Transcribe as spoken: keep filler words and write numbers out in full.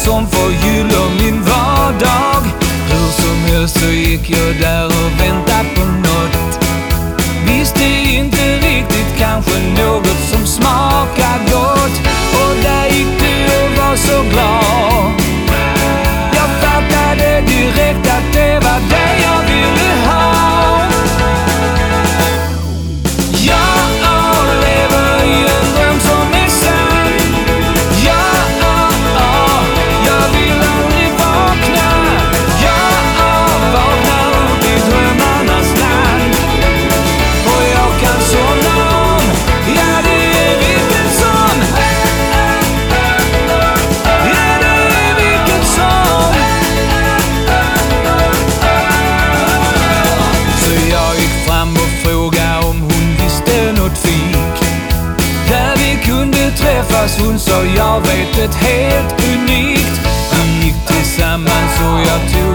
som förgyller min vardag. Hur som helst så gick jag där och väntade på något. Visste inte riktigt, kanske något som smakar gott. Och där gick du och var så glad. Jag fattade direkt att det var det jag ville ha. Jag lever i en dröm som är sann. Jag vill aldrig vakna. Jag vaknar upp i drömmarnas land. Och jag kan somna om, ja det är vilket som. Ja det är vilket som. Så jag gick fram och frågade om hon visste något fik där vi kunde träffas. Hon sa jag vet ett helt unikt. Vi gick tillsammans och jag tog